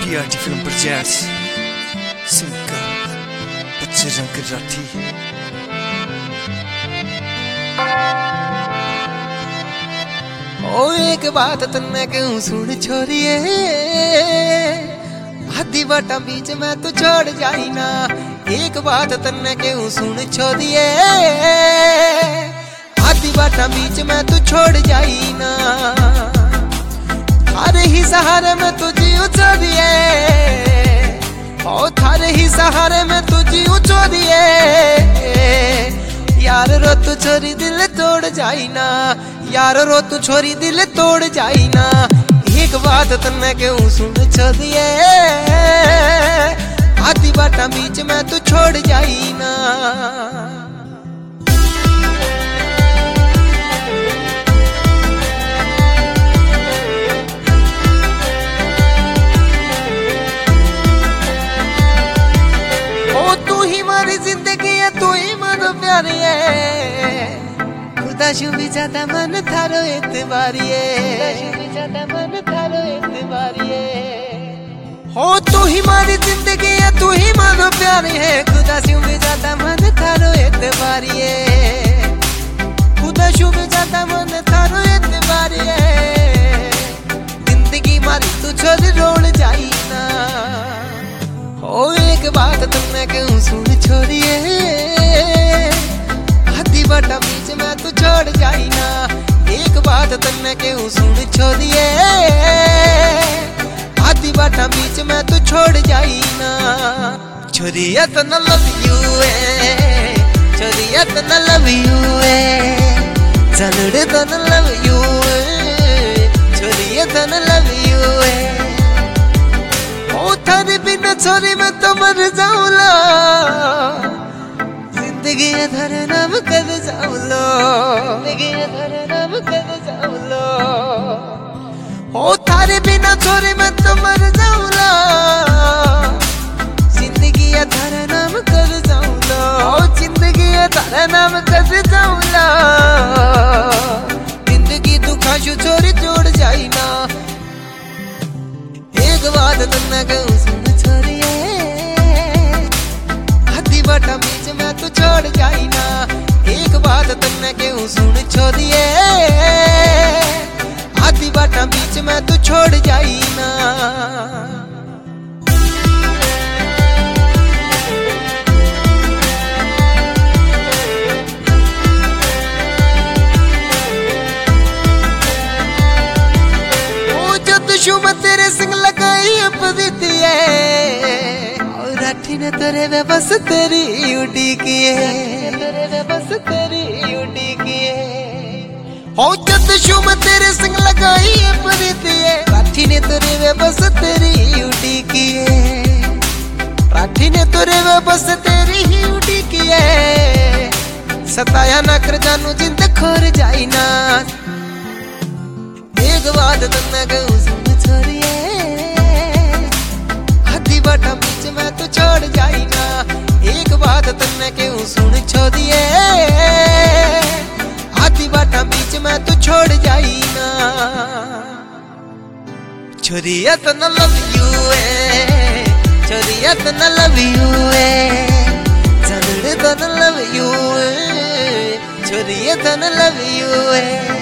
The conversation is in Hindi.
TRT Film presents Simka बच्चे रंग राठी। ओ एक बात तन्ने क्यों सुन छोरिए, आधी बाटा बीच में तू छोड़ जाई ना। एक बात तन्ने क्यों सुन छोरिए, आधी बाटा बीच में तू छोड़ जाई ना। थारे ही सहारे में तू जीव छोरिए, ओ थारे ही सहारे में तू जीव छोरिए। यार रो तू छोरी दिल तोड़ जाई ना, यार रो तू छोरी दिल तोड़ जाई ना। एक बात तन्ने क्यों सुन छोरिए, आधी बाटा बीच में तू छोड़ जाई ना। ओ तू ही मारी जिंदगी है, तू ही मारो प्यारी है। खुदा शू भी ज्यादा मन थारो एतबारी है, मन थारो एतबारी है। हो तू ही मारी जिंदगी है, तू ही मारो प्यारी है। खुदा शू भी ज्यादा मन थारो एतबारी है, खुदा शू भी ज्यादा मन थारो एतबारी है। जिंदगी मारी तू छोड़ रोल जाई ना। ओ एक बात तुमने क्यों सुन छोड़िए, आधी बाटा बीच में तू छोड़ जाई ना। एक बात तुमने क्यों सुन छोड़िए, आधी बाटा बीच में तू छोड़ जाई ना। छोरिया तो न लव यू है, छोरिया तो न लव यू है, चलड़े तो न लव यू है, छोरिया तो न लव यू है। ओ थारे बिना छोरी मैं तो मर जाऊला, जिंदगी धर नाम कर जाऊलो, जिंदगी धर नाम कर जाऊलो। ओ थारे बिना छोरी मैं तो मर जाऊला, जिंदगी धर नाम कर जाऊलो, ओ जिंदगी धर नाम कर जाऊला। जिंदगी दुखा शू छोरी जोड़ जाई ना। एक बात तन्ने क्यों सुन छोरिए, आधी बाटा बीच में तू छोड़ जाई ना। एक बात तन्ने क्यों सुन छोरिए, आधी बाटा बीच में तू छोड़ जाई ना। मैं तेरे संग लगाई अपनी है, और राठी ने तेरे वे बस तेरी उड़ी की है, तेरे वे बस तेरी उड़ी की है। हो जद शू मैं तेरे संग लगाई अपनी है, राठी ने तेरे वे बस तेरी उड़ी की है, राठी ने तेरे वे बस तेरी ही उड़ी की है। सताया ना कर जानू जिंद खोर जाई ना। एक बात तन्ने क्यों सुन छोरिए, आधी बाटा बीच में तू छोड़ जाई ना। एक बात तन्ने क्यों सुन छोरिए, आधी बाटा बीच में तू छोड़ जाई ना। छोरिया तो न लव यू है, छोरिया तो न लव यू है, चलड़े तो न लव यू है, छोरिया तो न लव यू है।